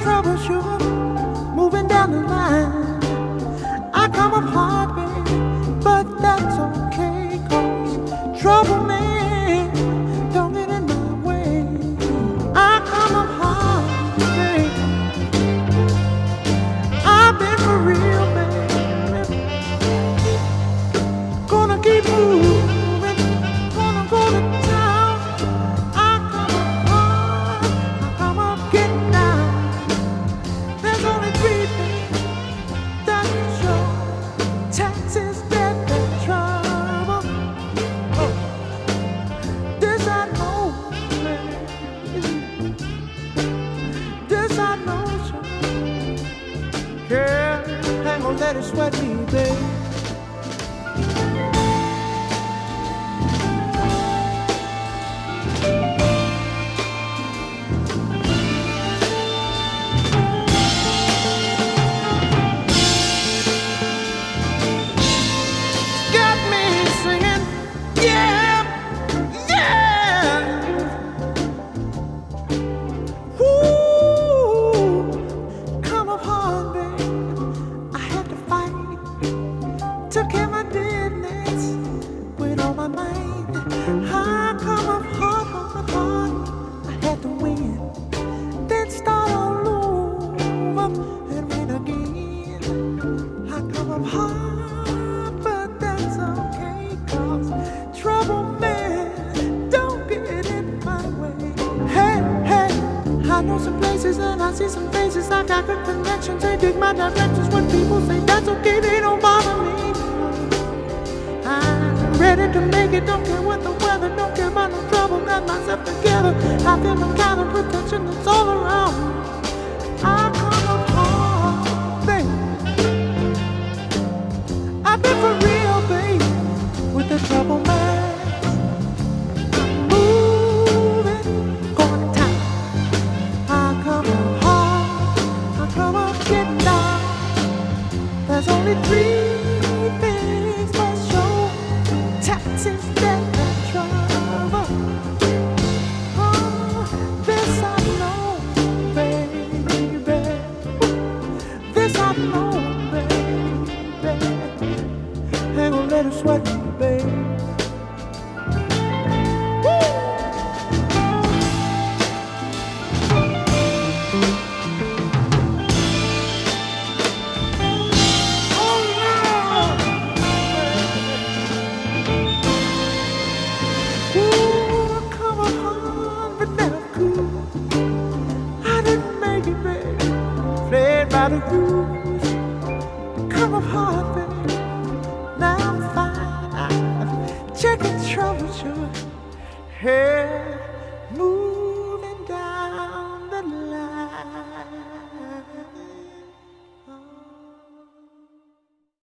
trouble, sugar, moving down the line. I come up hard, baby, but that's okay, 'cause trouble, man, don't get in my way. I come up hard, baby. I've been for real, baby. Gonna keep moving, gonna go to town. I come up hard, I come up getting down. There's only three things that can show: taxes, debt, and trouble. Oh, this I know, baby. This I know, sure. Girl, hang on, let it sweat me, baby. Got me singing, yeah, yeah. Ooh, come up hard, baby. I had to fight, took care of my business with all my might. I come up hard, hard, hard. I had to win, then start all over and win again. I come up hard, but that's okay, 'cause trouble, man, don't get in my way. Hey, hey, I know some places and I see some faces. I got good connections, they dig my directions. When people say that's okay, they don't bother me. I'm ready to make it, don't care what the weather, don't care about no trouble. Got myself together, I feel the kind of protection that's all around me. I come up hard, baby. I've been for real, baby, with the trouble, man. I'm moving, going to town. I come up hard, I come up getting down. There's only three things for sure: taxes, debt, and trouble. Oh, this I know, baby. This I know, baby. Hang on, let it sweat me, baby. Oh, yeah. Ooh, come up hard, but never cool. I didn't make it, baby. Played by the rules. Come up hard, baby. Now I'm fine. Checking trouble, sure. Hey, moving down the line.